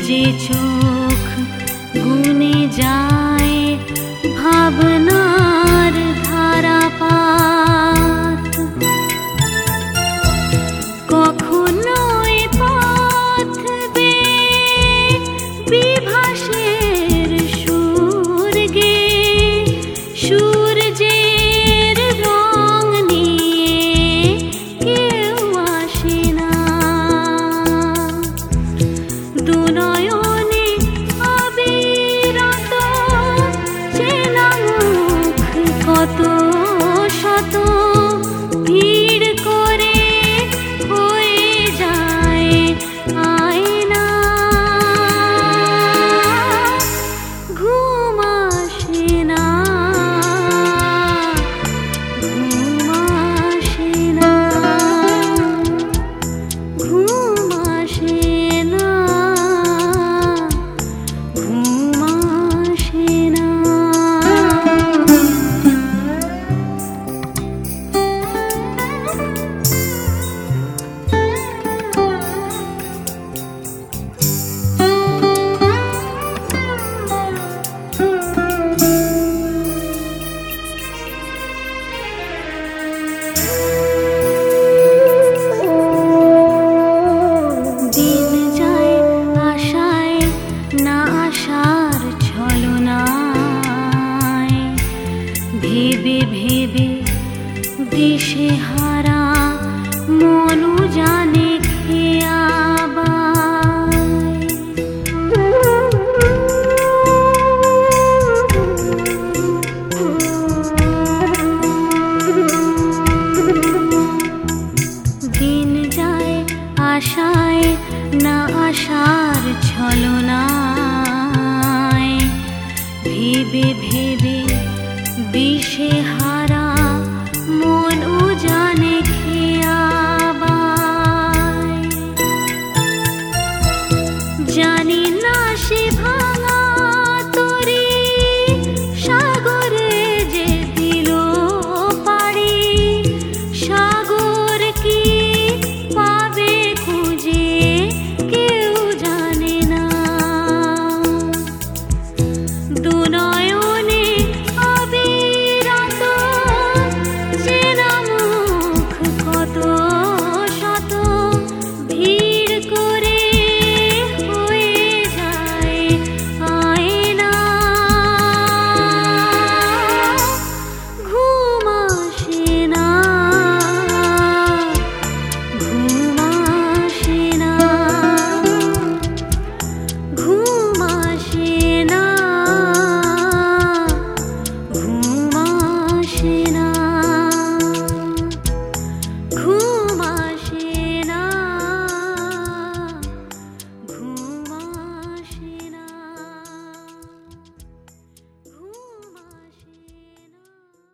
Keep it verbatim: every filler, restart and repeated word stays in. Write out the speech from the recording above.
ভিজে চোখ গুনে যায় ভাবনার ধারাপাত। কখনো এ পথ বেয়ে বিভাসের সুর গেয়ে সূর্যের রং নিয়ে কেউ আসে না। দুনয়নে অবিরত চেনা মুখ কত শত ভিড় করে হয়ে যায় আয়না। ঘুম আসে না, ঘুম আসে না, ঘুম আসে না, ঘুম আসে না। দিন যায় আশায় না আশার ছলনায়, ভেবে ভেবে দিশে হারা মনু জানে দিন যায় আশায় না আশার ছলনায়, ভেবে ভেবে দিশে হারা